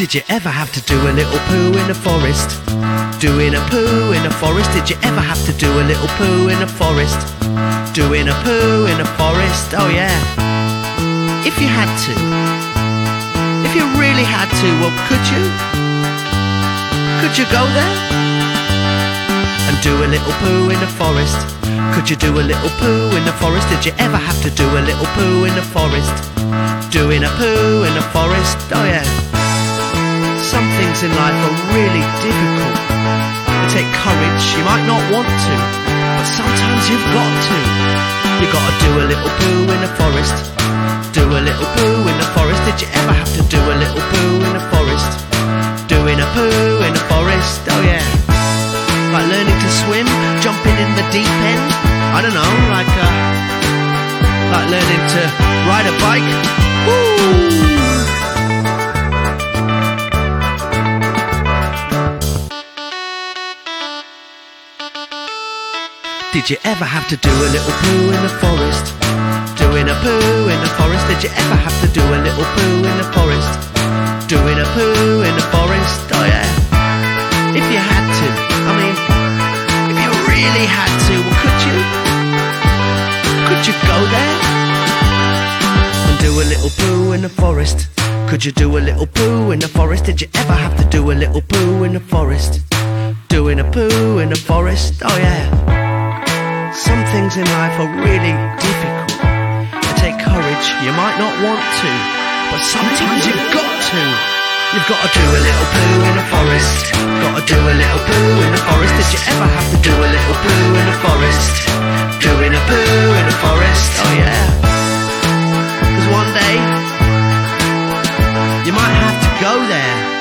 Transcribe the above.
Did you ever have to do a little poo in the forest? Doing a poo in the forest. Did you ever have to do a little poo in the forest? Doing a poo in the forest, oh yeah. If you had to, if you really had to, well, could you? Could you go there and do a little poo in the forest? Could you do a little poo in the forest? Did you ever have to do a little poo in the forest? Doing a poo in the forest, oh yeah. Some things in life are really difficult. They take courage, you might not want to, but sometimes you've got to. You gotta do a little poo in the forest. Do a little poo in the forest. Did you ever have to do a little poo in the forest? Doing a poo in the forest, oh yeah. Like learning to swim, jumping in the deep end. I don't know, like learning to ride a bike. Woo! Did you ever have to do a little poo in the forest? Doing a poo in the forest. Did you ever have to do a little poo in the forest? Doing a poo in the forest, oh yeah. If you had to, I mean, if you really had to, well, could you? Could you go there and do a little poo in the forest? Could you do a little poo in the forest? Did you ever have to do a little poo in the forest? Doing a poo in the forest, oh yeah. Some things in life are really difficult. They take courage, you might not want to, but sometimes you've got to. You've got to do a little poo in the forest. Got to do a little poo in the forest. Did you ever have to do a little poo in the forest? Doing a poo in the forest, oh yeah. 'Cause one day you might have to go there